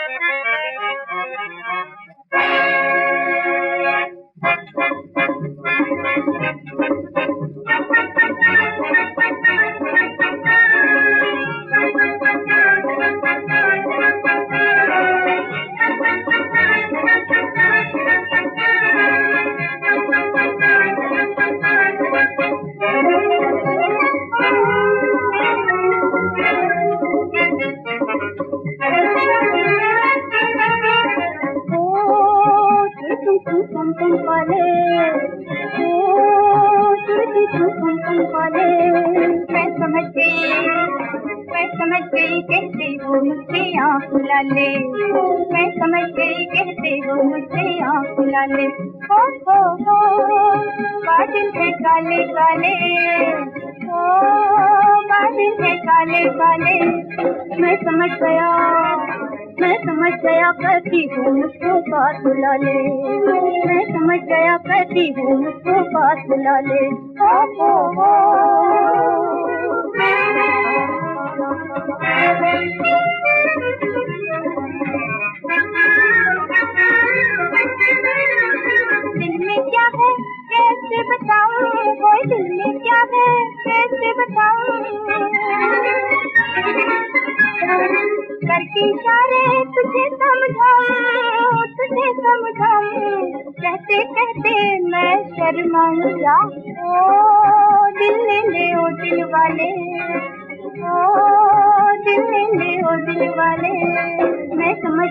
मैं समझ गई कहते हो मुझसे आँख मिला ले, मैं समझ गई कहते हो मुझसे आँख मिला ले। हो बादल है काले काले, ओ बादल है काले काले। मैं समझ गया करती हूँ मुझको बात बुला ले, मैं समझ गया करती हूँ मुझको बात बुला ले। हो दिल में क्या है कैसे बताऊं, कोई दिल में क्या है कैसे बताऊं। करके इशारे तुझे समझाऊं, कहते कहते मैं शर्माऊं जा। ओ दिल ले ले ओ दिल वाले, ओ दिल ले ले ओ दिल वाले। मैं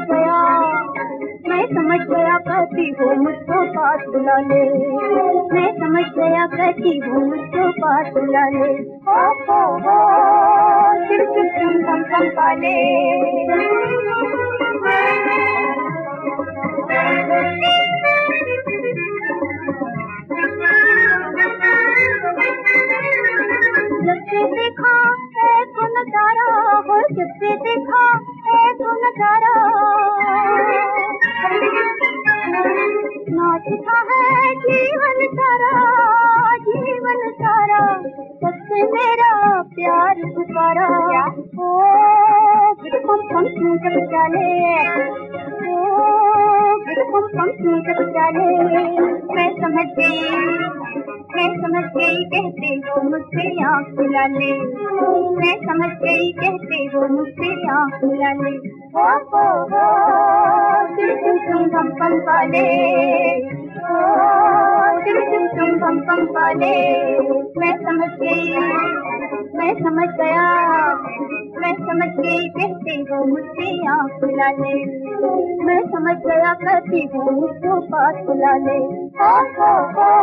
समझ गया कहती हूँ मुझको पास बुला ले, मैं समझ गया कहती हूँ मुझको पास बुला ले। हो चिर चिर चुम चम चम पाले। जब से देखा है तो नजारा, हो जब से देखा है तो नजारा। नाचता है जीवन सारा, जीवन सारा। सबसे मेरा प्यार पुकारा। ओ पम जब चले, ओ पम जब चले। मैं समझ गई कहते हो मुझसे आँख मिला ले, मैं समझ गई कहते हो मुझसे आँख मिला ले। हो दिल तुम हम पम पाले, ओ दिल तुम हम पम पाले। मैं समझ गई कहते हो मुझसे आँख मिला ले, मैं समझ गया कहती हूँ मुझको पास बुला ले। हो